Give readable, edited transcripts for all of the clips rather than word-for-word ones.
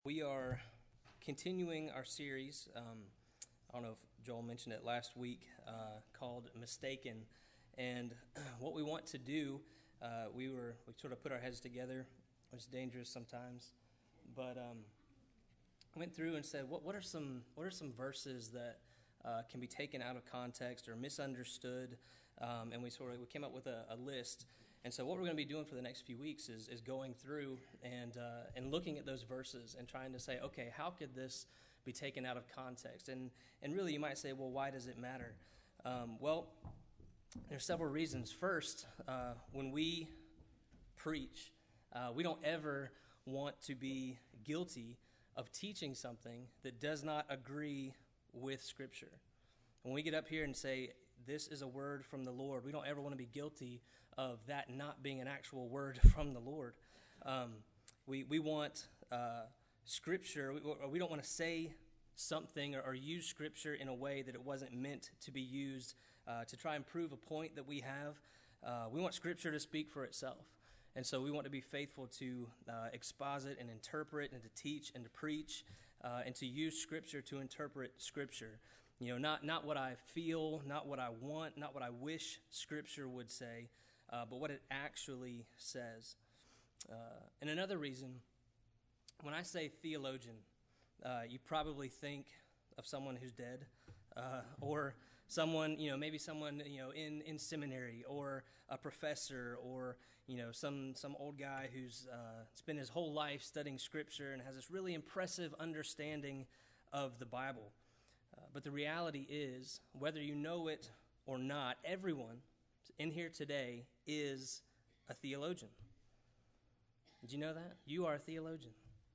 We are continuing our series. I don't know if Joel mentioned it last week, called Mistaken. And what we want to do, we sort of put our heads together. It's dangerous sometimes, but went through and said, what are some verses that can be taken out of context or misunderstood? And we came up with a list. And so what we're going to be doing for the next few weeks is going through and looking at those verses and trying to say, okay, how could this be taken out of context? And really, you might say, well, why does it matter? Well, there's several reasons. First, when we preach, we don't ever want to be guilty of teaching something that does not agree with Scripture. When we get up here and say, this is a word from the Lord, we don't ever want to be guilty of that not being an actual word from the Lord. We want Scripture, we don't want to say something or use Scripture in a way that it wasn't meant to be used to try and prove a point that we have. We want Scripture to speak for itself. And so we want to be faithful to exposit and interpret and to teach and to preach and to use Scripture to interpret Scripture. You know, not what I feel, not what I want, not what I wish Scripture would say, but what it actually says. And another reason, when I say theologian, you probably think of someone who's dead, or someone, maybe someone, in seminary, or a professor, or, some old guy who's spent his whole life studying Scripture and has this really impressive understanding of the Bible. But the reality is, whether you know it or not, everyone in here today is a theologian. Did you know that? You are a theologian.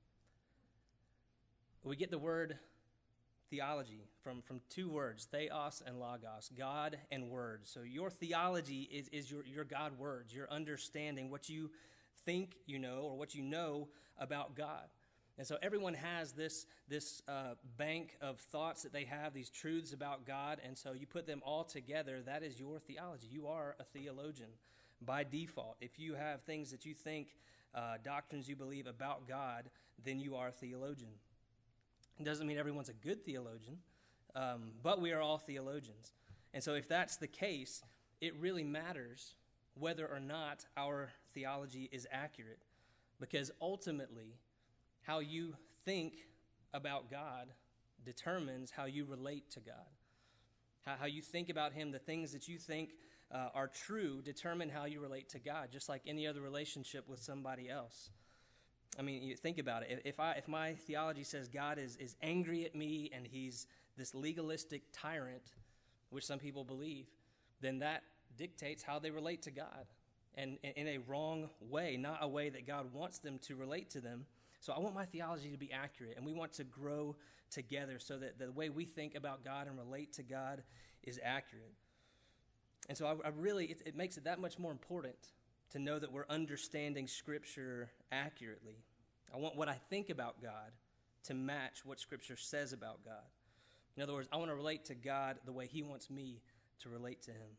We get the word theology from two words, theos and logos, God and word. So your theology is your God words, your understanding, what you think you know or what you know about God. And so everyone has this bank of thoughts that they have, these truths about God, and so you put them all together. That is your theology. You are a theologian by default. If you have things that you think, doctrines you believe about God, then you are a theologian. It doesn't mean everyone's a good theologian, but we are all theologians. And so if that's the case, it really matters whether or not our theology is accurate, because ultimately, how you think about God determines how you relate to God. How you think about Him, the things that you think are true determine how you relate to God, just like any other relationship with somebody else. I mean, you think about it. If my theology says God is angry at me and He's this legalistic tyrant, which some people believe, then that dictates how they relate to God, and in a wrong way, not a way that God wants them to relate to them. So I want my theology to be accurate, and we want to grow together so that the way we think about God and relate to God is accurate. And so it makes it that much more important to know that we're understanding Scripture accurately. I want what I think about God to match what Scripture says about God. In other words, I want to relate to God the way He wants me to relate to Him.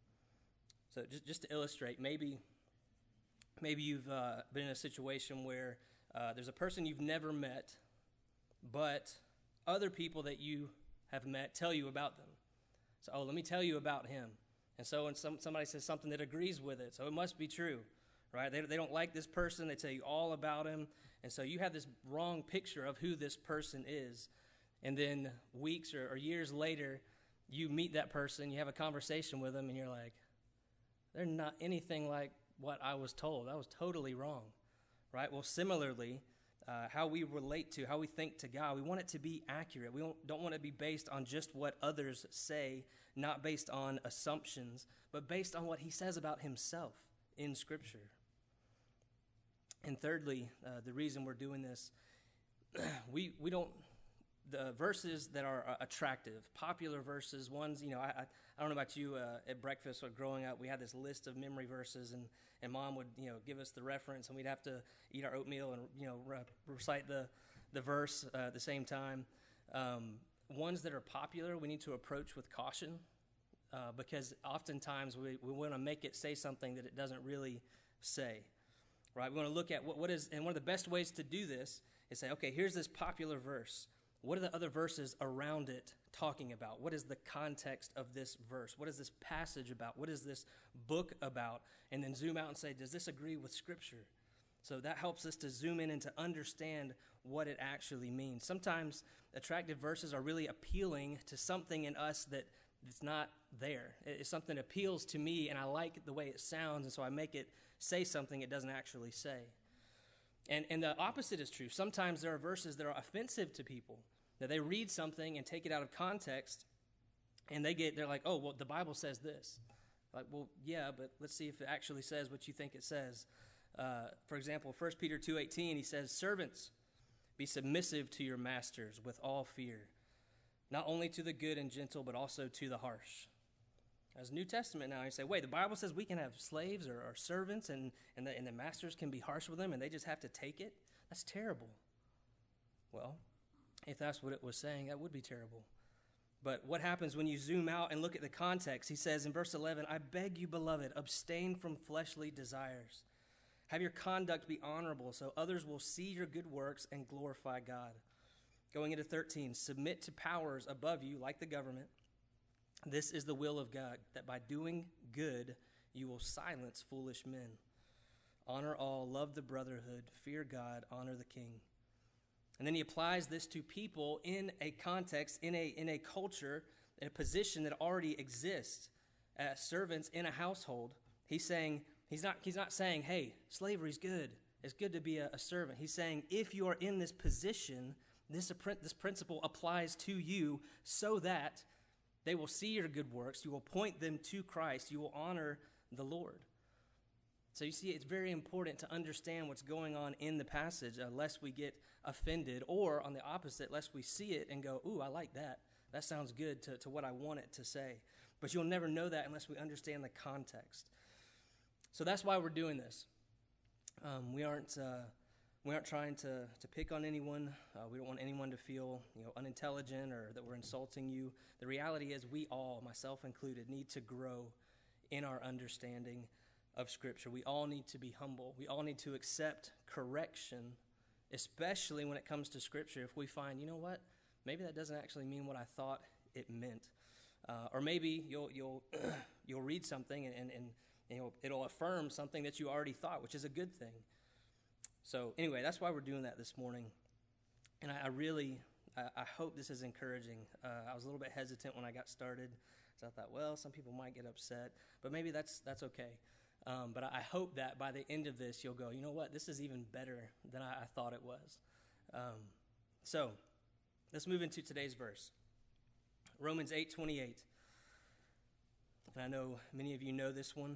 So just to illustrate, maybe you've been in a situation where there's a person you've never met, but other people that you have met tell you about them. So, let me tell you about him. And so when somebody says something that agrees with it, so it must be true, right? They don't like this person. They tell you all about him. And so you have this wrong picture of who this person is. And then weeks or years later, you meet that person, you have a conversation with them, and you're like, they're not anything like what I was told. I was totally wrong. Right? Well, similarly, how we relate to, how we think to God, we want it to be accurate. We don't want it to be based on just what others say, not based on assumptions, but based on what He says about Himself in Scripture. And thirdly, the reason we're doing this, the verses that are attractive, popular verses, ones, I don't know about you, at breakfast or growing up, we had this list of memory verses, and Mom would, give us the reference, and we'd have to eat our oatmeal and, recite the verse at the same time. Ones that are popular, we need to approach with caution, because oftentimes we want to make it say something that it doesn't really say, right? We want to look at what is, and one of the best ways to do this and say, okay, here's this popular verse. What are the other verses around it talking about? What is the context of this verse? What is this passage about? What is this book about? And then zoom out and say, does this agree with Scripture? So that helps us to zoom in and to understand what it actually means. Sometimes attractive verses are really appealing to something in us that it's not there. It's something that appeals to me, and I like the way it sounds, and so I make it say something it doesn't actually say. And the opposite is true. Sometimes there are verses that are offensive to people, that they read something and take it out of context, and they're like, oh, well, the Bible says this. Like, well, yeah, but let's see if it actually says what you think it says. For example, 1 Peter 2:18, he says, servants, be submissive to your masters with all fear, not only to the good and gentle, but also to the harsh. As New Testament now, you say, wait, the Bible says we can have slaves or servants and the masters can be harsh with them and they just have to take it? That's terrible. Well, if that's what it was saying, that would be terrible. But what happens when you zoom out and look at the context? He says in verse 11, I beg you, beloved, abstain from fleshly desires. Have your conduct be honorable so others will see your good works and glorify God. Going into 13, submit to powers above you like the government. This is the will of God, that by doing good you will silence foolish men. Honor all, love the brotherhood, fear God, honor the king. And then he applies this to people in a context, in a culture, in a position that already exists. As servants in a household, he's not saying, hey, slavery's good. It's good to be a servant. He's saying, if you are in this position, this principle applies to you so that they will see your good works. You will point them to Christ. You will honor the Lord. So you see, it's very important to understand what's going on in the passage, lest we get offended, or on the opposite, lest we see it and go, ooh, I like that. That sounds good to what I want it to say. But you'll never know that unless we understand the context. So that's why we're doing this. We aren't trying to pick on anyone. We don't want anyone to feel unintelligent or that we're insulting you. The reality is we all, myself included, need to grow in our understanding of Scripture. We all need to be humble. We all need to accept correction, especially when it comes to Scripture. If we find, you know what, maybe that doesn't actually mean what I thought it meant, or maybe you'll read something and it'll affirm something that you already thought, which is a good thing. So anyway, that's why we're doing that this morning. And I hope this is encouraging. I was a little bit hesitant when I got started. So I thought, well, some people might get upset, but maybe that's okay. But I hope that by the end of this, you'll go, you know what, this is even better than I thought it was. So let's move into today's verse. Romans 8:28. And I know many of you know this one.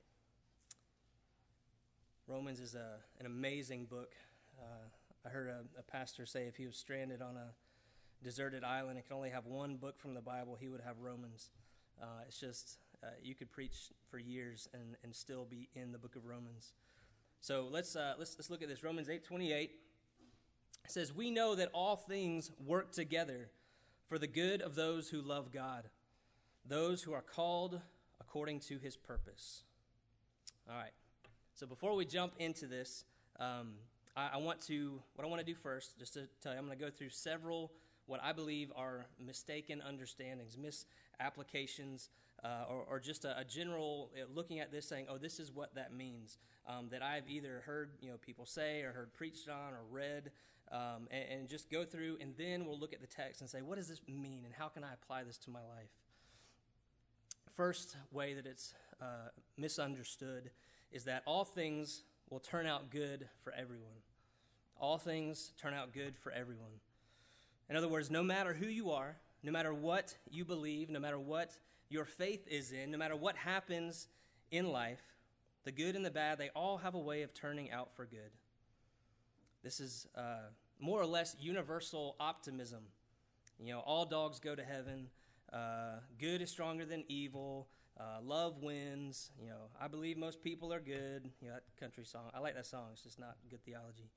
Romans is an amazing book. I heard a pastor say if he was stranded on a deserted island and could only have one book from the Bible, he would have Romans. It's just, you could preach for years and still be in the book of Romans. So let's look at this. Romans 8:28 says, we know that all things work together for the good of those who love God, those who are called according to his purpose. All right. So before we jump into this, what I want to do first, just to tell you, I'm going to go through several what I believe are mistaken understandings, misapplications, or just a general looking at this saying, oh, this is what that means, that I've either heard people say or heard preached on or read, and just go through, and then we'll look at the text and say, what does this mean, and how can I apply this to my life? First way that it's misunderstood is that all things will turn out good for everyone. All things turn out good for everyone. In other words, no matter who you are, no matter what you believe, no matter what your faith is in, no matter what happens in life, the good and the bad, they all have a way of turning out for good. This is more or less universal optimism. All dogs go to heaven. Good is stronger than evil. Love wins. I believe most people are good. That country song. I like that song. It's just not good theology.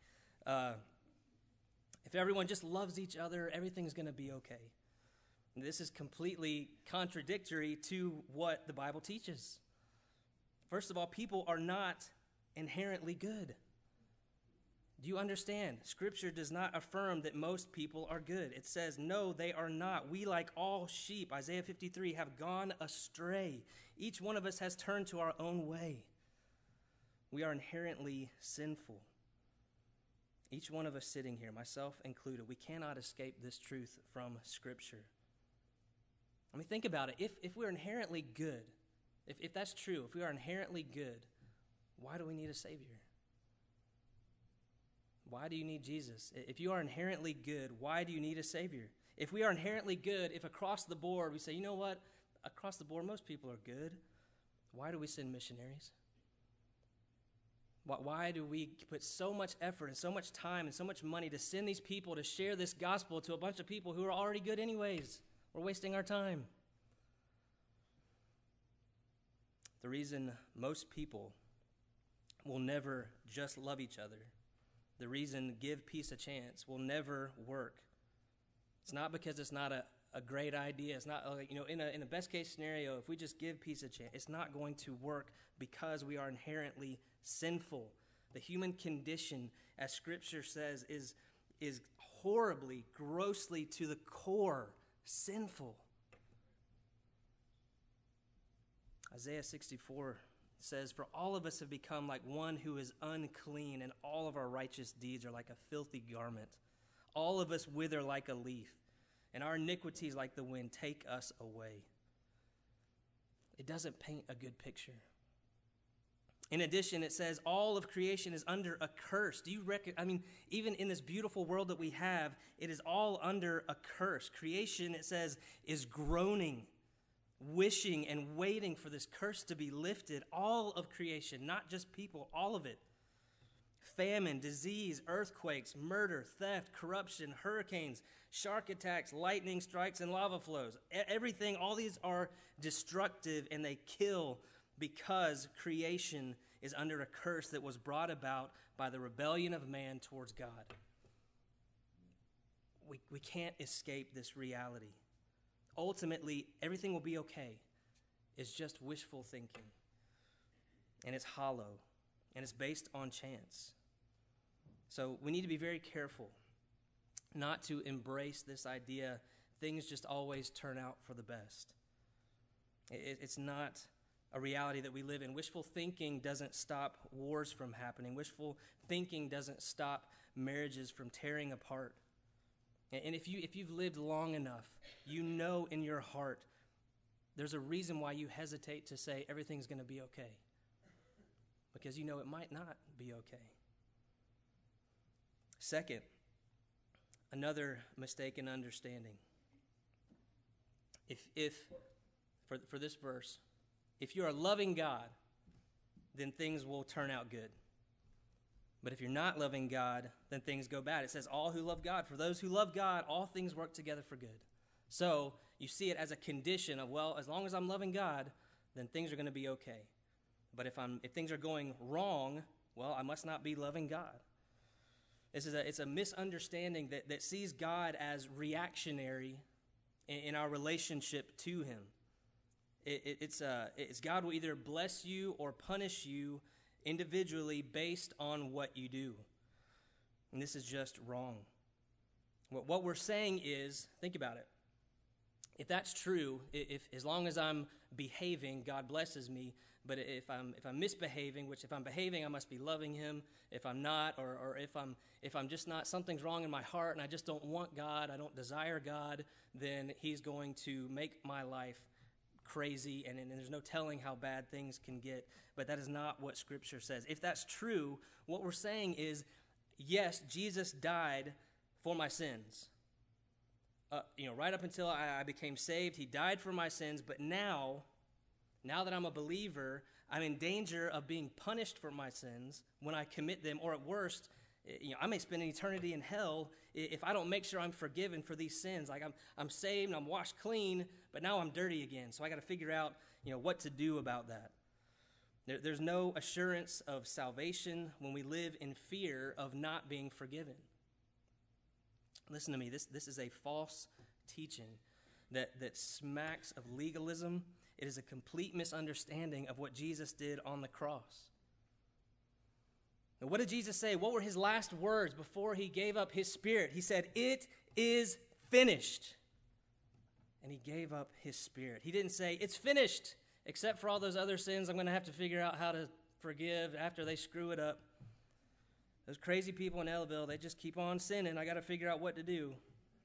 If everyone just loves each other, everything's going to be okay. And this is completely contradictory to what the Bible teaches. First of all, people are not inherently good. Do you understand? Scripture does not affirm that most people are good. It says, no, they are not. We, like all sheep, Isaiah 53, have gone astray. Each one of us has turned to our own way. We are inherently sinful. Each one of us sitting here, myself included, we cannot escape this truth from Scripture. I mean, think about it. If we're inherently good, if that's true, if we are inherently good, why do we need a Savior? Why do you need Jesus? If you are inherently good, why do you need a Savior? If we are inherently good, if across the board we say, you know what, across the board most people are good, why do we send missionaries? Why do we put so much effort and so much time and so much money to send these people to share this gospel to a bunch of people who are already good anyways? We're wasting our time. The reason most people will never just love each other, the reason give peace a chance will never work, it's not because it's not a great idea. It's not, in a best case scenario, if we just give peace a chance, it's not going to work because we are inherently sinful. The human condition, as Scripture says, is horribly, grossly to the core sinful. Isaiah 64 says, for all of us have become like one who is unclean, and all of our righteous deeds are like a filthy garment. All of us wither like a leaf, and our iniquities like the wind take us away. It doesn't paint a good picture. In addition, it says all of creation is under a curse. Do you reckon? I mean, even in this beautiful world that we have, it is all under a curse. Creation, it says, is groaning, wishing and waiting for this curse to be lifted. All of creation, not just people, all of it. Famine, disease, earthquakes, murder, theft, corruption, hurricanes, shark attacks, lightning strikes, and lava flows. Everything, all these are destructive and they kill because creation is under a curse that was brought about by the rebellion of man towards God. We can't escape this reality. Ultimately, everything will be okay. It's just wishful thinking. And it's hollow. And it's based on chance. So we need to be very careful not to embrace this idea things just always turn out for the best. It's not a reality that we live in. Wishful thinking doesn't stop wars from happening. Wishful thinking doesn't stop marriages from tearing apart. And if you've lived long enough, you know in your heart there's a reason why you hesitate to say everything's going to be okay. Because you know it might not be okay. Second, another mistaken understanding. If for this verse, if you are loving God, then things will turn out good. But if you're not loving God, then things go bad. It says, all who love God, for those who love God, all things work together for good. So you see it as a condition of, well, as long as I'm loving God, then things are going to be okay. But if things are going wrong, well, I must not be loving God. It's a misunderstanding that sees God as reactionary in our relationship to him. It's God will either bless you or punish you individually based on what you do. And this is just wrong. What we're saying is, think about it. If that's true, if as long as I'm behaving, God blesses me. But if I'm misbehaving, which if I'm behaving, I must be loving him. If I'm not, or if I'm just not, something's wrong in my heart and I just don't want God, I don't desire God, then he's going to make my life crazy, and there's no telling how bad things can get. But that is not what Scripture says. If that's true, what we're saying is, yes, Jesus died for my sins. Right up until I became saved, he died for my sins. But now that I'm a believer, I'm in danger of being punished for my sins when I commit them, or at worst, I may spend an eternity in hell if I don't make sure I'm forgiven for these sins. Like I'm saved and I'm washed clean, but now I'm dirty again. So I got to figure out, what to do about that. There's no assurance of salvation when we live in fear of not being forgiven. Listen to me. This is a false teaching that smacks of legalism. It is a complete misunderstanding of what Jesus did on the cross. And what did Jesus say? What were his last words before he gave up his spirit? He said, "It is finished." And he gave up his spirit. He didn't say, "It's finished, except for all those other sins I'm going to have to figure out how to forgive after they screw it up. Those crazy people in Ellaville, they just keep on sinning. I got to figure out what to do."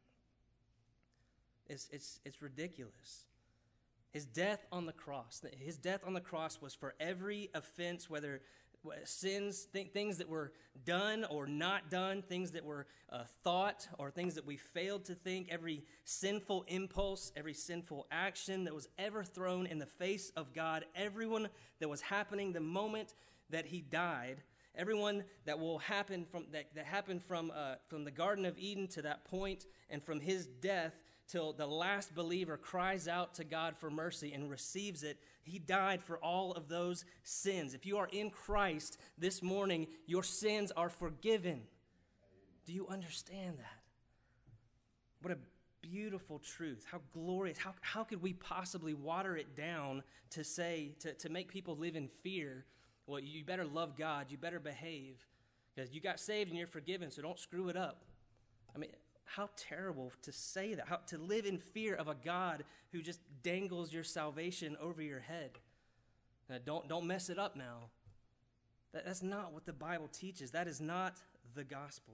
It's ridiculous. His death on the cross was for every offense, whether sins, things that were done or not done, things that were thought or things that we failed to think, every sinful impulse, every sinful action that was ever thrown in the face of God, everyone that was happening the moment that he died, everyone that will happen that happened from the Garden of Eden to that point, and from his death till the last believer cries out to God for mercy and receives it. He died for all of those sins. If you are in Christ this morning, your sins are forgiven. Do you understand that? What a beautiful truth. How glorious. How could we possibly water it down to say, to make people live in fear? Well, you better love God. You better behave because you got saved and you're forgiven, so don't screw it up. I mean, how terrible to say that, how to live in fear of a God who just dangles your salvation over your head. Don't mess it up now. That's not what the Bible teaches. That is not the gospel.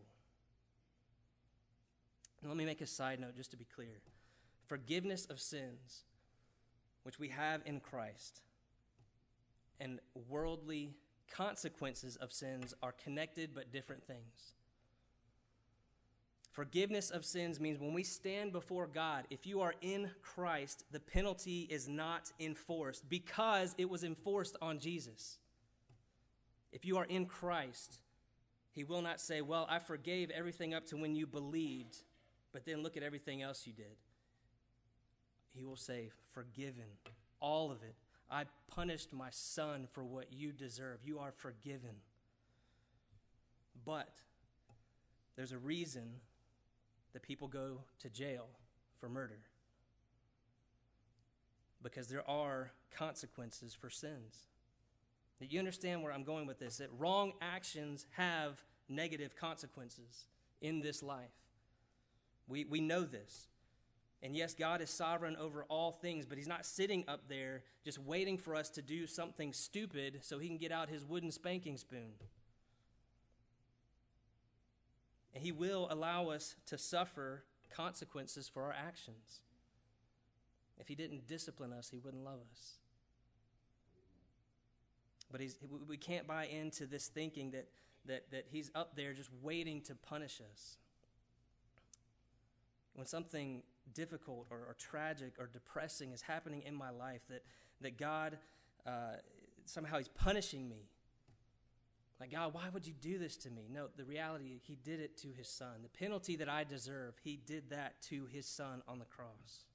And let me make a side note just to be clear. Forgiveness of sins, which we have in Christ, and worldly consequences of sins are connected but different things. Forgiveness of sins means when we stand before God, if you are in Christ, the penalty is not enforced because it was enforced on Jesus. If you are in Christ, he will not say, "Well, I forgave everything up to when you believed, but then look at everything else you did." He will say, "Forgiven, all of it. I punished my son for what you deserve. You are forgiven." But there's a reason that people go to jail for murder. Because there are consequences for sins. Do you understand where I'm going with this? That wrong actions have negative consequences in this life. We know this. And yes, God is sovereign over all things, but he's not sitting up there just waiting for us to do something stupid so he can get out his wooden spanking spoon. And he will allow us to suffer consequences for our actions. If he didn't discipline us, he wouldn't love us. But we can't buy into this thinking that he's up there just waiting to punish us. When something difficult or tragic or depressing is happening in my life, that God, somehow he's punishing me. Like, "God, why would you do this to me?" No, the reality, he did it to his son. The penalty that I deserve, he did that to his son on the cross.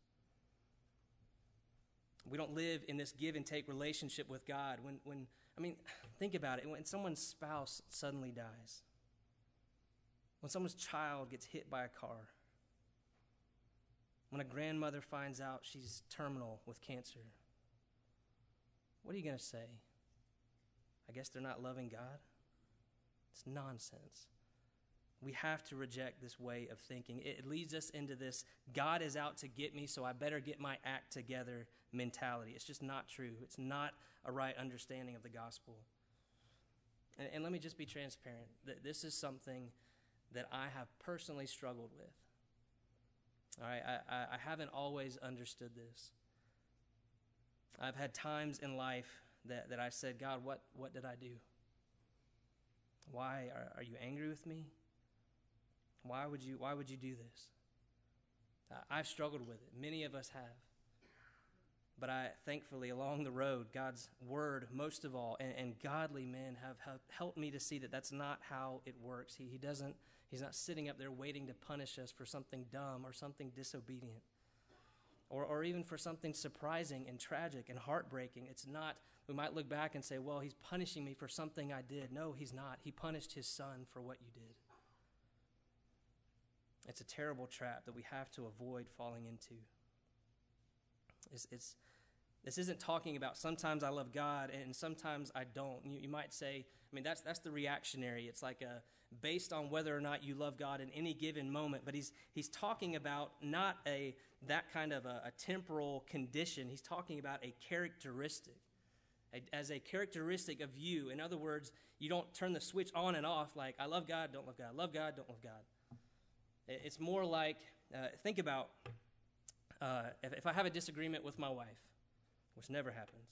We don't live in this give and take relationship with God. Think about it. When someone's spouse suddenly dies, when someone's child gets hit by a car, when a grandmother finds out she's terminal with cancer, what are you going to say? I guess they're not loving God? It's nonsense. We have to reject this way of thinking. It leads us into this, God is out to get me, so I better get my act together mentality. It's just not true. It's not a right understanding of the gospel. And let me just be transparent. This is something that I have personally struggled with. All right, I haven't always understood this. I've had times in life that I said, "God, what did I do? Why are you angry with me? Why would you do this?" I've struggled with it. Many of us have. But thankfully, along the road, God's word, most of all, and godly men have helped me to see that that's not how it works. He's not sitting up there waiting to punish us for something dumb or something disobedient. Or even for something surprising and tragic and heartbreaking. It's not, we might look back and say, "Well, he's punishing me for something I did." No, he's not. He punished his son for what you did. It's a terrible trap that we have to avoid falling into. It's This isn't talking about sometimes I love God and sometimes I don't. You might say, I mean, that's the reactionary. It's like based on whether or not you love God in any given moment. But he's talking about not that kind of a temporal condition. He's talking about a characteristic, as a characteristic of you. In other words, you don't turn the switch on and off like, I love God, don't love God, love God, don't love God. It's more like, think about if I have a disagreement with my wife, which never happens,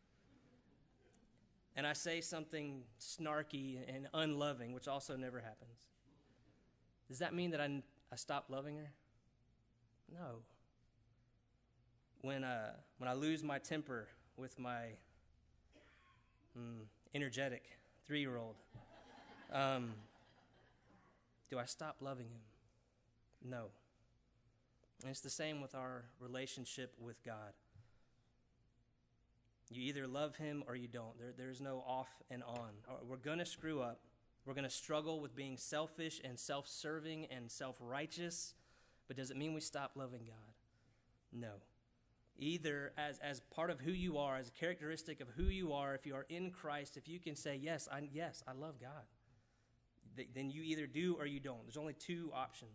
and I say something snarky and unloving, which also never happens, does that mean that I stop loving her? No. When I lose my temper with my energetic 3-year-old, do I stop loving him? No. And it's the same with our relationship with God. You either love him or you don't. There's no off and on. We're going to screw up. We're going to struggle with being selfish and self-serving and self-righteous. But does it mean we stop loving God? No. Either as part of who you are, as a characteristic of who you are, if you are in Christ, if you can say, yes, I love God, then you either do or you don't. There's only 2 options.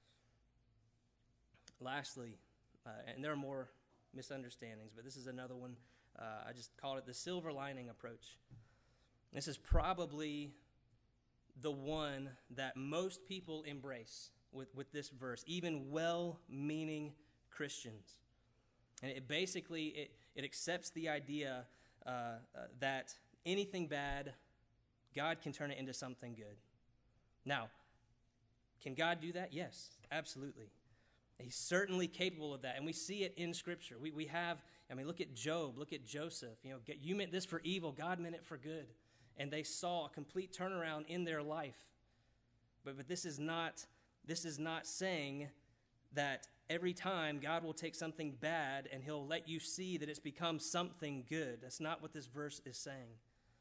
Lastly, and there are more misunderstandings, but this is another one. I just called it the silver lining approach. This is probably the one that most people embrace with this verse, even well-meaning Christians. And it basically, it accepts the idea that anything bad, God can turn it into something good. Now, can God do that? Yes, absolutely. He's certainly capable of that, and we see it in Scripture. We have, look at Job, look at Joseph. You meant this for evil, God meant it for good. And they saw a complete turnaround in their life. But this is not saying that every time God will take something bad and he'll let you see that it's become something good. That's not what this verse is saying.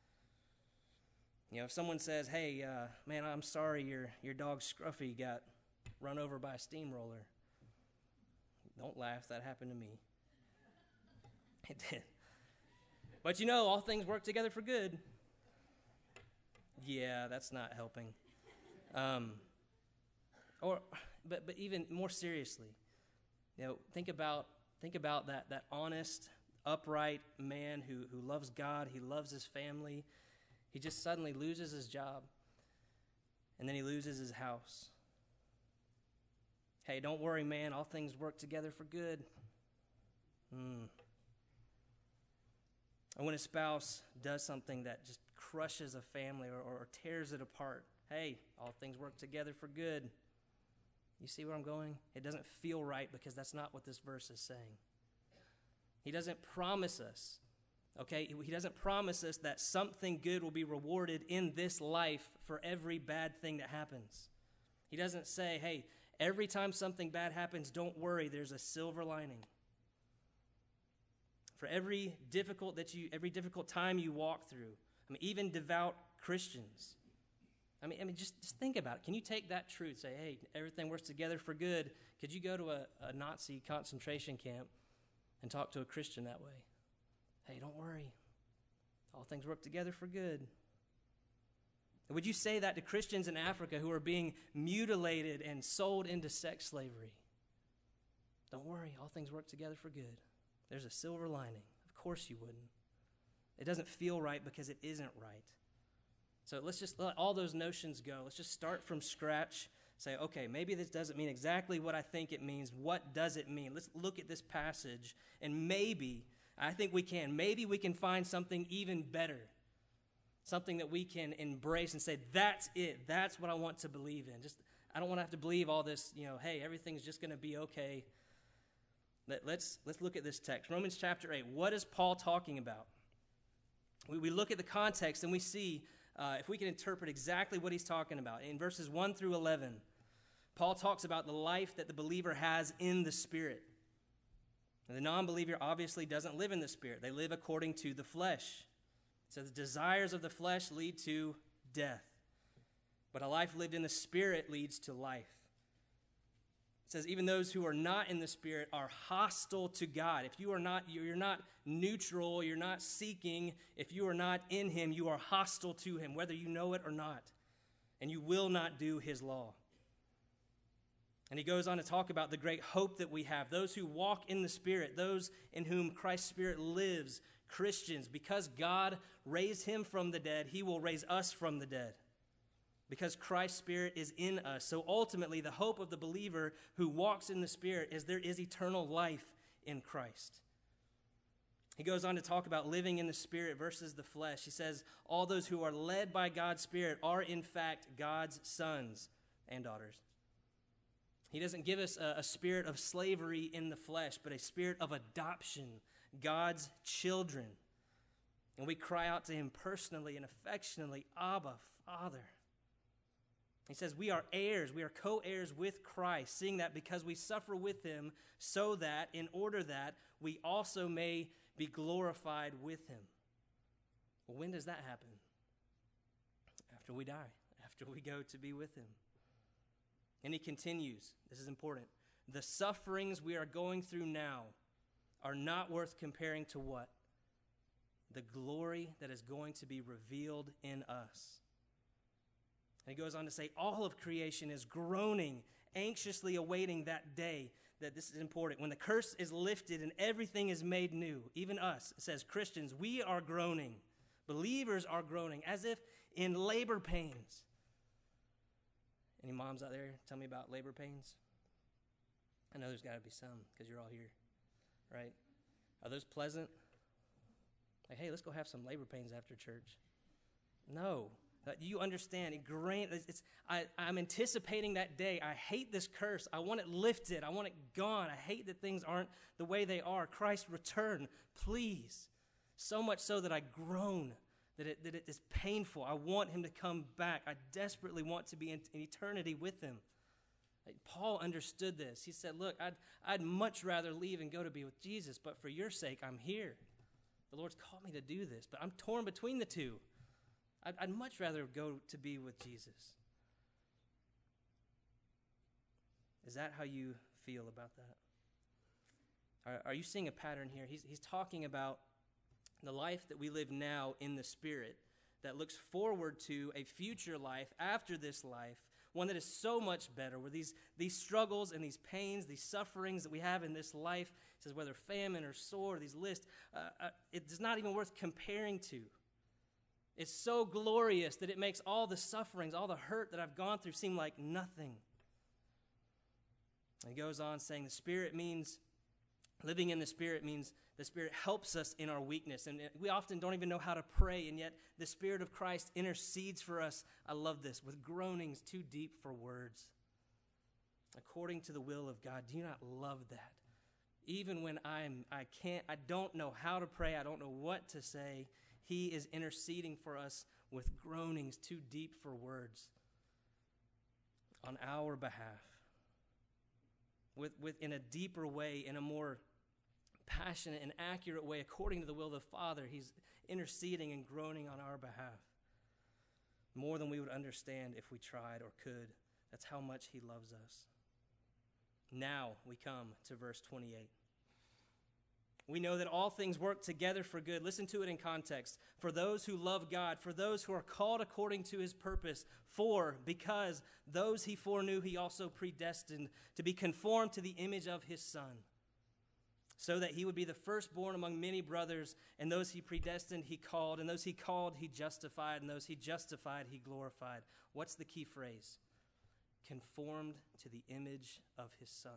If someone says, hey, man, I'm sorry your dog Scruffy got run over by a steamroller. Don't laugh, that happened to me. It did. But all things work together for good. Yeah, that's not helping. But even more seriously, think about that honest, upright man who loves God, he loves his family. He just suddenly loses his job, and then he loses his house. Hey, don't worry, man. All things work together for good. And when a spouse does something that just crushes a family or tears it apart, hey, all things work together for good. You see where I'm going? It doesn't feel right because that's not what this verse is saying. He doesn't promise us, okay? He doesn't promise us that something good will be rewarded in this life for every bad thing that happens. He doesn't say, hey, every time something bad happens, don't worry, there's a silver lining. For every difficult time you walk through, even devout Christians, just think about it. Can you take that truth, say, hey, everything works together for good? Could you go to a Nazi concentration camp and talk to a Christian that way? Hey, don't worry. All things work together for good. Would you say that to Christians in Africa who are being mutilated and sold into sex slavery? Don't worry, all things work together for good. There's a silver lining. Of course you wouldn't. It doesn't feel right because it isn't right. So let's just let all those notions go. Let's just start from scratch. Say, okay, maybe this doesn't mean exactly what I think it means. What does it mean? Let's look at this passage, and maybe we can find something even better. Something that we can embrace and say, that's it. That's what I want to believe in. I don't want to have to believe all this, hey, everything's just going to be okay. Let's look at this text. Romans chapter 8. What is Paul talking about? We look at the context and we see if we can interpret exactly what he's talking about. In verses 1 through 11, Paul talks about the life that the believer has in the Spirit. And the non-believer obviously doesn't live in the Spirit. They live according to the flesh. So the desires of the flesh lead to death. But a life lived in the Spirit leads to life. It says, even those who are not in the Spirit are hostile to God. If you are not, you're not neutral, you're not seeking, if you are not in him, you are hostile to him, whether you know it or not. And you will not do his law. And he goes on to talk about the great hope that we have. Those who walk in the Spirit, those in whom Christ's Spirit lives, Christians, because God raised him from the dead, he will raise us from the dead. Because Christ's Spirit is in us. So ultimately, the hope of the believer who walks in the Spirit is there is eternal life in Christ. He goes on to talk about living in the Spirit versus the flesh. He says, all those who are led by God's Spirit are in fact God's sons and daughters. He doesn't give us a spirit of slavery in the flesh, but a spirit of adoption, God's children. And we cry out to him personally and affectionately, Abba, Father. He says we are heirs, we are co-heirs with Christ, seeing that because we suffer with him, so that, in order that, we also may be glorified with him. Well, when does that happen? After we die, after we go to be with him. And he continues, this is important, the sufferings we are going through now are not worth comparing to what? The glory that is going to be revealed in us. And he goes on to say, all of creation is groaning, anxiously awaiting that day, that this is important. When the curse is lifted and everything is made new, even us, it says Christians, we are groaning. Believers are groaning as if in labor pains. Any moms out there tell me about labor pains? I know there's got to be some because you're all here, right? Are those pleasant? Like, hey, let's go have some labor pains after church. No. You understand. I'm anticipating that day. I hate this curse. I want it lifted. I want it gone. I hate that things aren't the way they are. Christ, return, please. So much so that I groan, that it is painful. I want him to come back. I desperately want to be in eternity with him. Paul understood this. He said, look, I'd much rather leave and go to be with Jesus, but for your sake, I'm here. The Lord's called me to do this, but I'm torn between the two. I'd much rather go to be with Jesus. Is that how you feel about that? Are you seeing a pattern here? He's talking about the life that we live now in the Spirit that looks forward to a future life after this life, one that is so much better, where these struggles and these pains, these sufferings that we have in this life, it says whether famine or sword, these lists, it's not even worth comparing to. It's so glorious that it makes all the sufferings, all the hurt that I've gone through seem like nothing. And he goes on saying living in the Spirit means the Spirit helps us in our weakness. And we often don't even know how to pray, and yet the Spirit of Christ intercedes for us, I love this, with groanings too deep for words. According to the will of God. Do you not love that? Even when I don't know how to pray, I don't know what to say, he is interceding for us with groanings too deep for words on our behalf. In a deeper way, in a more passionate and accurate way, according to the will of the Father, he's interceding and groaning on our behalf. More than we would understand if we tried or could. That's how much he loves us. Now we come to verse 28. We know that all things work together for good. Listen to it in context. For those who love God, for those who are called according to his purpose, because those he foreknew, he also predestined to be conformed to the image of his Son, so that he would be the firstborn among many brothers, and those he predestined, he called, and those he called, he justified, and those he justified, he glorified. What's the key phrase? Conformed to the image of his Son.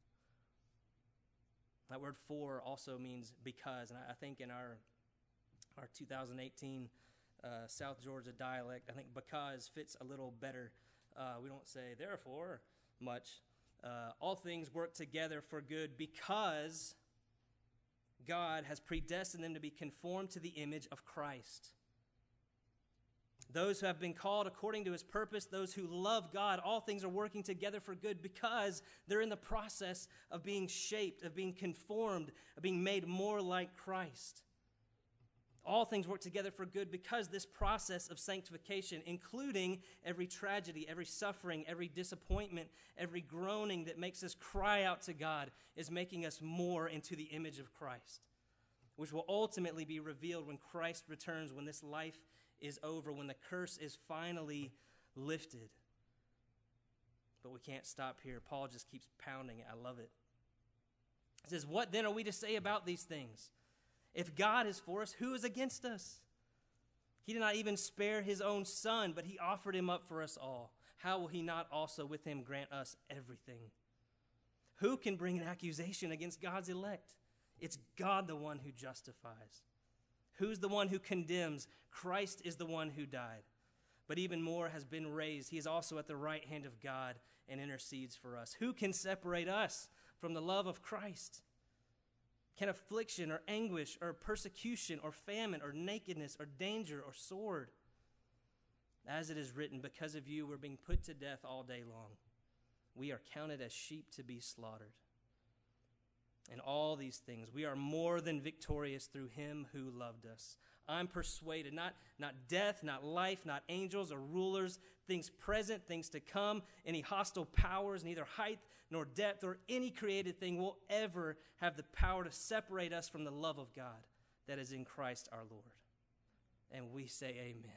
That word for also means because, and I think in our 2018 South Georgia dialect, I think because fits a little better. We don't say therefore much. All things work together for good because God has predestined them to be conformed to the image of Christ. Those who have been called according to his purpose, those who love God, all things are working together for good because they're in the process of being shaped, of being conformed, of being made more like Christ. All things work together for good because this process of sanctification, including every tragedy, every suffering, every disappointment, every groaning that makes us cry out to God, is making us more into the image of Christ, which will ultimately be revealed when Christ returns, when this life is over, when the curse is finally lifted. But we can't stop here. Paul just keeps pounding it. I love it. He says, "What then are we to say about these things? If God is for us, who is against us? He did not even spare his own son, but he offered him up for us all. How will he not also with him grant us everything? Who can bring an accusation against God's elect? It's God the one who justifies. Who's the one who condemns? Christ is the one who died, but even more has been raised. He is also at the right hand of God and intercedes for us. Who can separate us from the love of Christ? Can affliction or anguish or persecution or famine or nakedness or danger or sword? As it is written, because of you we're being put to death all day long. We are counted as sheep to be slaughtered. In all these things, we are more than victorious through him who loved us. I'm persuaded, not death, not life, not angels or rulers, things present, things to come, any hostile powers, neither height nor depth or any created thing will ever have the power to separate us from the love of God that is in Christ our Lord. And we say amen.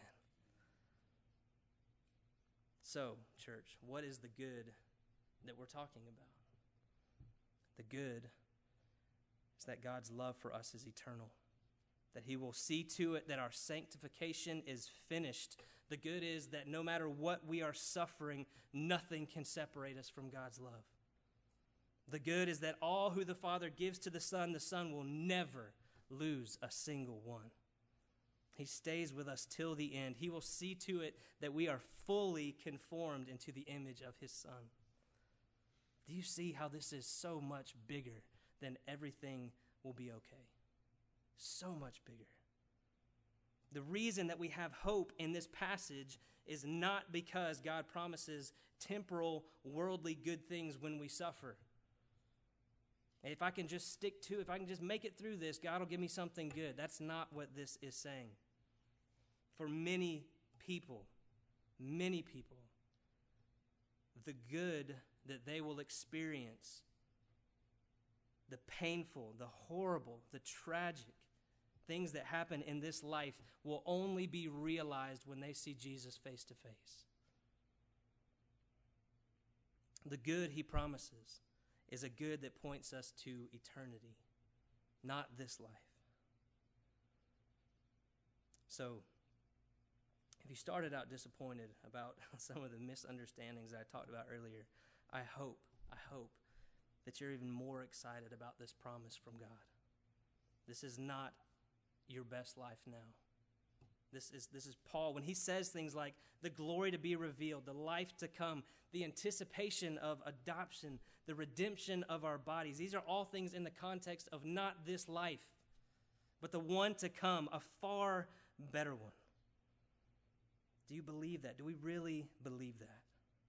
So, church, what is the good that we're talking about? The good is that God's love for us is eternal, that he will see to it that our sanctification is finished. The good is that no matter what we are suffering, nothing can separate us from God's love. The good is that all who the Father gives to the Son will never lose a single one. He stays with us till the end. He will see to it that we are fully conformed into the image of his Son. Do you see how this is so much bigger than everything will be okay? So much bigger. The reason that we have hope in this passage is not because God promises temporal, worldly good things when we suffer. If I can just stick to, if I can just make it through this, God will give me something good. That's not what this is saying. For many people, the good that they will experience, the painful, the horrible, the tragic things that happen in this life will only be realized when they see Jesus face to face. The good he promises is a good that points us to eternity, not this life. So, if you started out disappointed about some of the misunderstandings that I talked about earlier, I hope that you're even more excited about this promise from God. This is not your best life now. This is Paul. When he says things like the glory to be revealed, the life to come, the anticipation of adoption, the redemption of our bodies, these are all things in the context of not this life, but the one to come, a far better one. Do you believe that? Do we really believe that?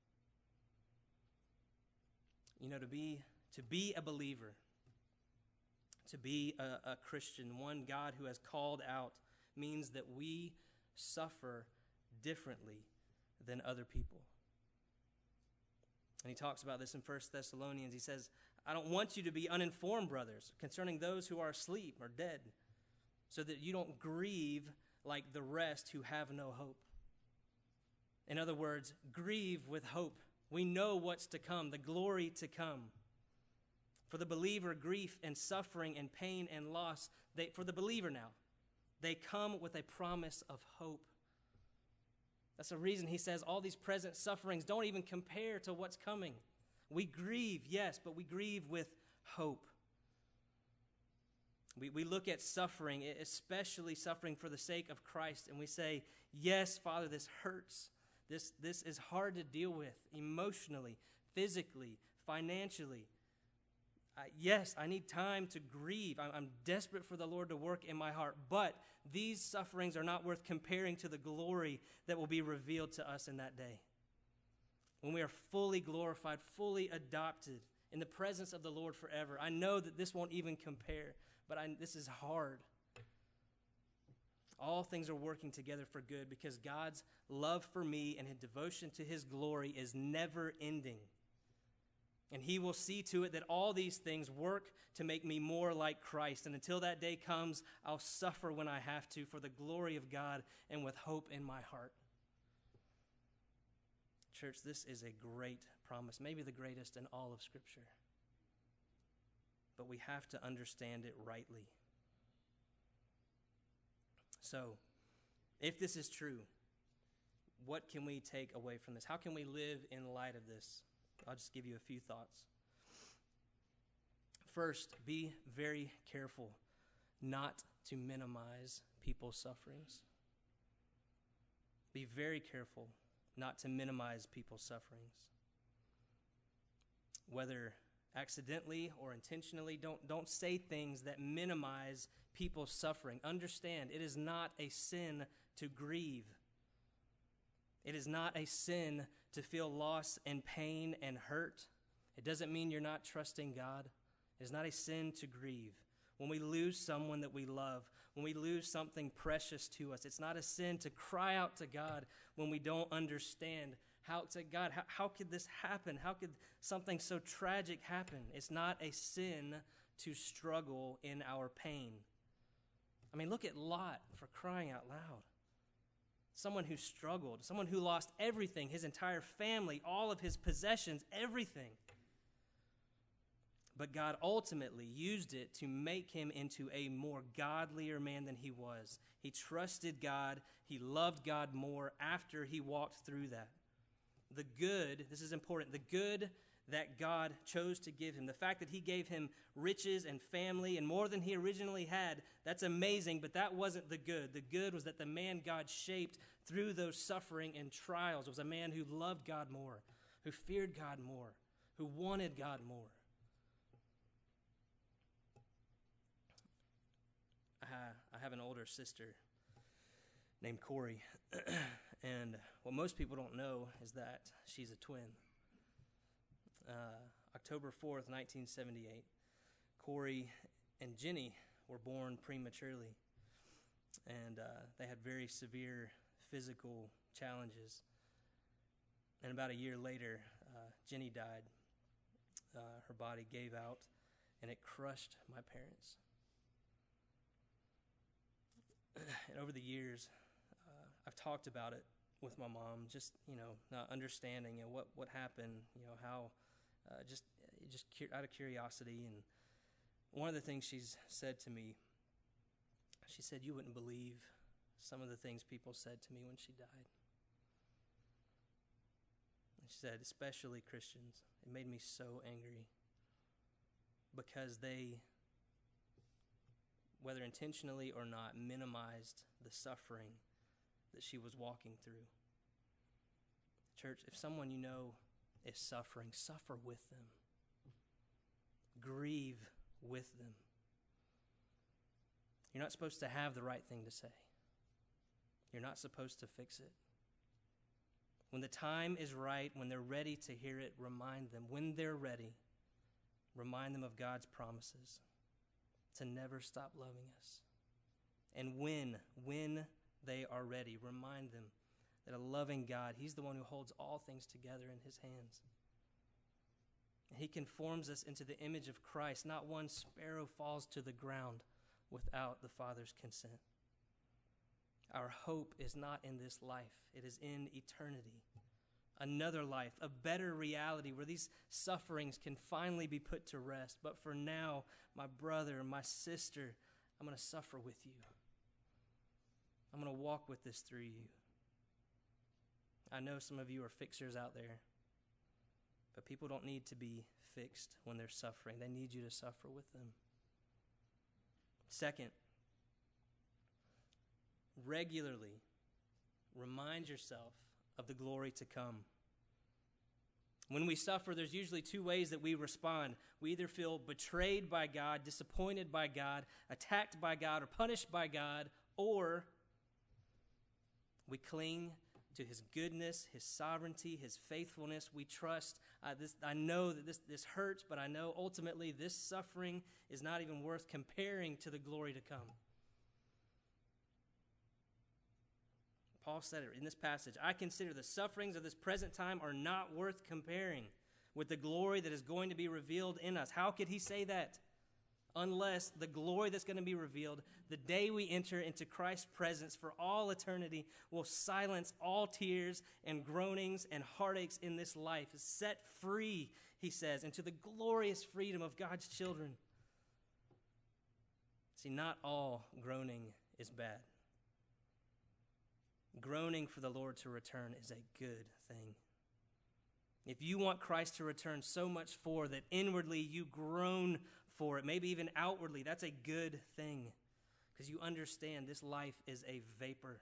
You know, to be a believer, to be a Christian, one God who has called out, means that we suffer differently than other people. And he talks about this in 1 Thessalonians. He says, I don't want you to be uninformed, brothers, concerning those who are asleep or dead, so that you don't grieve like the rest who have no hope. In other words, grieve with hope. We know what's to come, the glory to come. For the believer, grief and suffering and pain and loss, for the believer now, they come with a promise of hope. That's the reason he says all these present sufferings don't even compare to what's coming. We grieve, yes, but we grieve with hope. We look at suffering, especially suffering for the sake of Christ, and we say, yes, Father, this hurts. This is hard to deal with emotionally, physically, financially. Yes, I need time to grieve. I'm desperate for the Lord to work in my heart, but these sufferings are not worth comparing to the glory that will be revealed to us in that day. When we are fully glorified, fully adopted in the presence of the Lord forever. I know that this won't even compare, but this is hard. All things are working together for good because God's love for me and his devotion to his glory is never ending. And he will see to it that all these things work to make me more like Christ. And until that day comes, I'll suffer when I have to for the glory of God and with hope in my heart. Church, this is a great promise, maybe the greatest in all of Scripture. But we have to understand it rightly. So, if this is true, what can we take away from this? How can we live in light of this? I'll just give you a few thoughts. First, be very careful not to minimize people's sufferings. Be very careful not to minimize people's sufferings. Whether accidentally or intentionally, don't say things that minimize people's suffering. Understand, it is not a sin to grieve. It is not a sin to feel loss and pain and hurt. It doesn't mean you're not trusting God. It is not a sin to grieve. When we lose someone that we love, when we lose something precious to us, it's not a sin to cry out to God when we don't understand how could this happen? How could something so tragic happen? It's not a sin to struggle in our pain. I mean, look at Lot, for crying out loud. Someone who struggled, someone who lost everything, his entire family, all of his possessions, everything. But God ultimately used it to make him into a more godlier man than he was. He trusted God. He loved God more after he walked through that. The good, this is important, the good that God chose to give him, the fact that he gave him riches and family and more than he originally had, that's amazing, but that wasn't the good. The good was that the man God shaped through those suffering and trials was a man who loved God more, who feared God more, who wanted God more. I have an older sister named Corey, and what most people don't know is that she's a twin. October 4th, 1978, Corey and Jenny were born prematurely, and they had very severe physical challenges. And about a year later, Jenny died. Her body gave out, and it crushed my parents. And over the years, I've talked about it with my mom, just, not understanding, what happened, how, just out of curiosity. And one of the things she's said to me, she said, "You wouldn't believe some of the things people said to me when she died." And she said, especially Christians, it made me so angry because they, whether intentionally or not, minimized the suffering that she was walking through. Church, if someone you know is suffering, suffer with them. Grieve with them. You're not supposed to have the right thing to say. You're not supposed to fix it. When the time is right, when they're ready to hear it, remind them. When they're ready, remind them of God's promises to never stop loving us. And when they are ready, remind them that a loving God, he's the one who holds all things together in his hands. He conforms us into the image of Christ. Not one sparrow falls to the ground without the Father's consent. Our hope is not in this life. It is in eternity. Another life, a better reality where these sufferings can finally be put to rest. But for now, my brother, my sister, I'm going to suffer with you. I'm going to walk with this through you. I know some of you are fixers out there, but people don't need to be fixed when they're suffering. They need you to suffer with them. Second, regularly remind yourself of the glory to come. When we suffer, there's usually two ways that we respond. We either feel betrayed by God, disappointed by God, attacked by God, or punished by God, or we cling to his goodness, his sovereignty, his faithfulness. We trust. I know that this hurts, but I know ultimately this suffering is not even worth comparing to the glory to come. Paul said it in this passage. I consider the sufferings of this present time are not worth comparing with the glory that is going to be revealed in us. How could he say that? Unless the glory that's going to be revealed, the day we enter into Christ's presence for all eternity, will silence all tears and groanings and heartaches in this life. Set free, he says, into the glorious freedom of God's children. See, not all groaning is bad. Groaning for the Lord to return is a good thing. If you want Christ to return so much for that inwardly you groan for it, maybe even outwardly, that's a good thing, because you understand this life is a vapor.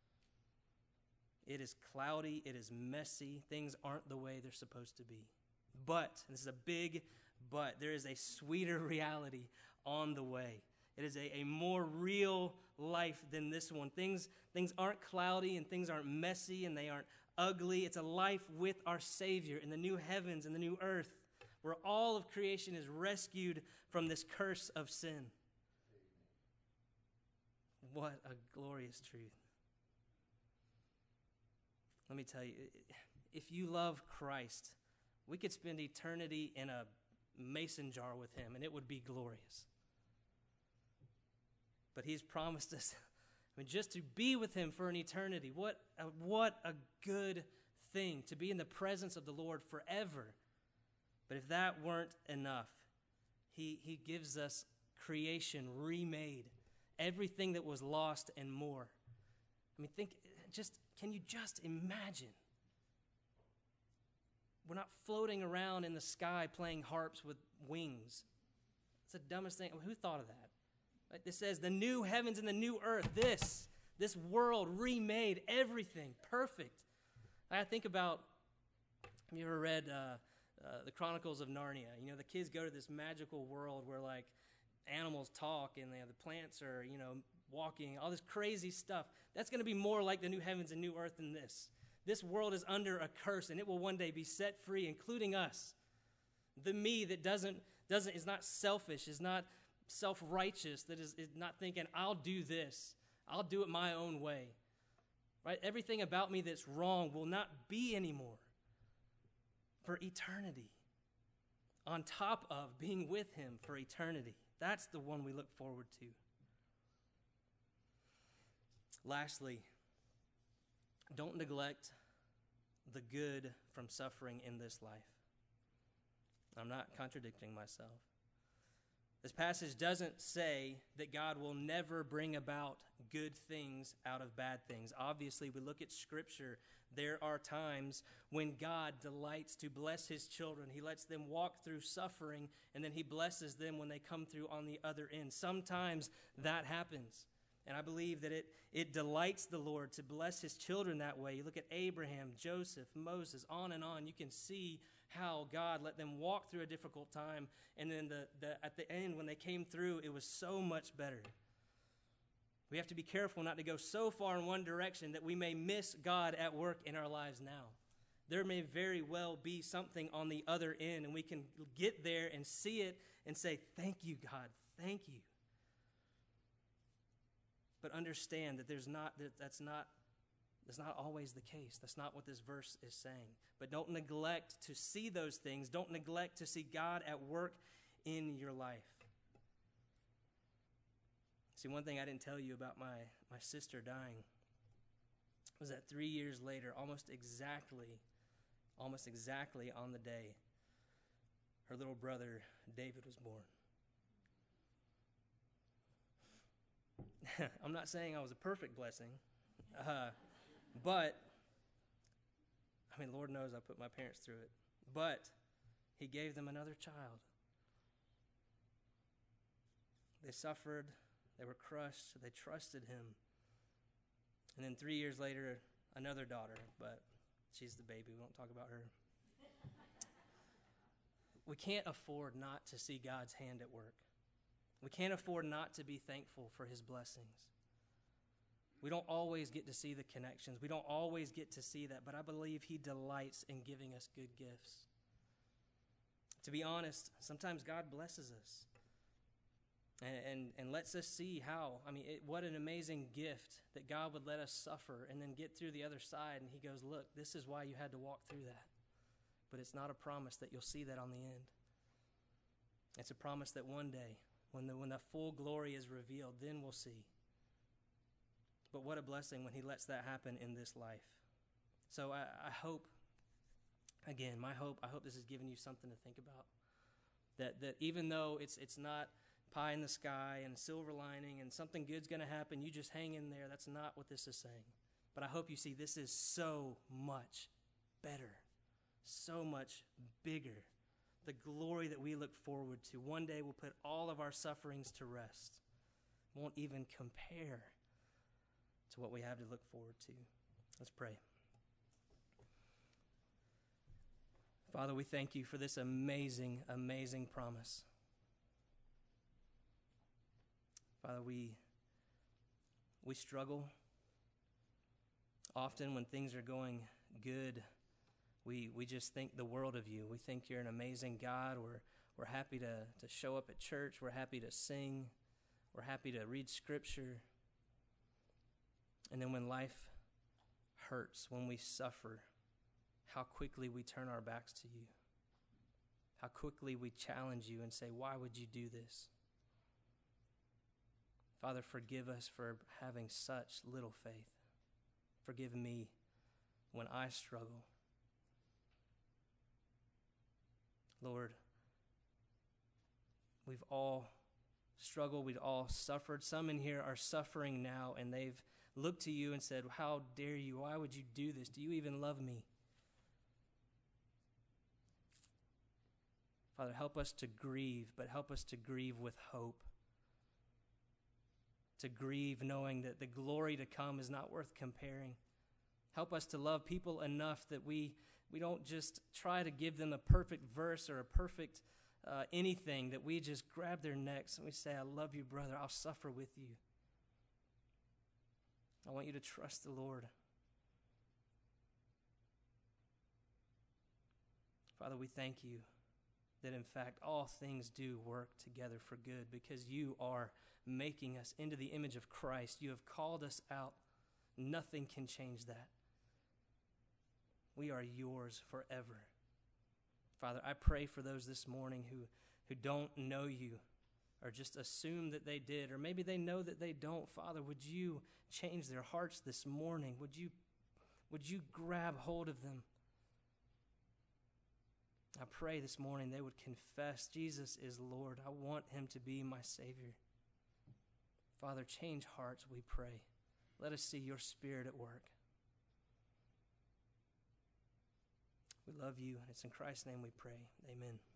It is cloudy, it is messy, things aren't the way they're supposed to be. But, and this is a big but, there is a sweeter reality on the way. It is a more real life than this one. Things aren't cloudy and things aren't messy and they aren't ugly. It's a life with our Savior in the new heavens and the new earth, where all of creation is rescued from this curse of sin. What a glorious truth. Let me tell you, if you love Christ, we could spend eternity in a mason jar with him and it would be glorious. But he's promised us, just to be with him for an eternity. What a good thing, to be in the presence of the Lord forever. But if that weren't enough, he gives us creation remade, everything that was lost and more. Can you just imagine? We're not floating around in the sky playing harps with wings. It's the dumbest thing. Who thought of that? Like this says, the new heavens and the new earth, this world remade, everything perfect. I think about, have you ever read the Chronicles of Narnia? The kids go to this magical world where like animals talk and the plants are, walking, all this crazy stuff. That's going to be more like the new heavens and new earth than this. This world is under a curse and it will one day be set free, including us. The me that is not selfish, is not self-righteous, that is not thinking, I'll do this, I'll do it my own way. Right? Everything about me that's wrong will not be anymore for eternity. On top of being with him for eternity. That's the one we look forward to. Lastly, don't neglect the good from suffering in this life. I'm not contradicting myself. This passage doesn't say that God will never bring about good things out of bad things. Obviously, we look at Scripture. There are times when God delights to bless his children. He lets them walk through suffering, and then he blesses them when they come through on the other end. Sometimes that happens. And I believe that it delights the Lord to bless his children that way. You look at Abraham, Joseph, Moses, on and on. You can see how God let them walk through a difficult time. And then at the end, when they came through, it was so much better. We have to be careful not to go so far in one direction that we may miss God at work in our lives now. There may very well be something on the other end, and we can get there and see it and say, thank you, God, thank you. But understand that that's not always the case. That's not what this verse is saying. But don't neglect to see those things. Don't neglect to see God at work in your life. See, one thing I didn't tell you about my sister dying was that 3 years later, almost exactly on the day, her little brother David was born. I'm not saying I was a perfect blessing, but, Lord knows I put my parents through it, but he gave them another child. They suffered, they were crushed, they trusted him. And then 3 years later, another daughter, but she's the baby, we won't talk about her. We can't afford not to see God's hand at work. We can't afford not to be thankful for his blessings. We don't always get to see the connections. We don't always get to see that, but I believe he delights in giving us good gifts. To be honest, sometimes God blesses us. and lets us see how, what an amazing gift that God would let us suffer and then get through the other side. And he goes, look, this is why you had to walk through that. But it's not a promise that you'll see that on the end. It's a promise that one day, when the full glory is revealed, then we'll see. But what a blessing when he lets that happen in this life. So I hope, again, I hope this has given you something to think about. That even though it's not pie in the sky and silver lining and something good's going to happen, you just hang in there. That's not what this is saying. But I hope you see this is so much better, so much bigger. The glory that we look forward to. One day we'll put all of our sufferings to rest. Won't even compare to what we have to look forward to. Let's pray. Father, we thank you for this amazing, amazing promise. Father, we struggle. Often when things are going good, we just think the world of you. We think you're an amazing God. We're happy to show up at church. We're happy to sing. We're happy to read Scripture. And then when life hurts, when we suffer, how quickly we turn our backs to you. How quickly we challenge you and say, why would you do this? Father, forgive us for having such little faith. Forgive me when I struggle. Lord, we've all struggled, we've all suffered. Some in here are suffering now, and they've looked to you and said, how dare you? Why would you do this? Do you even love me? Father, help us to grieve, but help us to grieve with hope. To grieve knowing that the glory to come is not worth comparing. Help us to love people enough that we don't just try to give them a perfect verse or a perfect anything, that we just grab their necks and we say, I love you, brother. I'll suffer with you. I want you to trust the Lord. Father, we thank you that in fact all things do work together for good because you are making us into the image of Christ. You have called us out. Nothing can change that. We are yours forever. Father, I pray for those this morning who don't know you or just assume that they did, or maybe they know that they don't. Father, would you change their hearts this morning? Would you grab hold of them? I pray this morning they would confess Jesus is Lord. I want him to be my Savior. Father, change hearts, we pray. Let us see your Spirit at work. We love you, and it's in Christ's name we pray. Amen.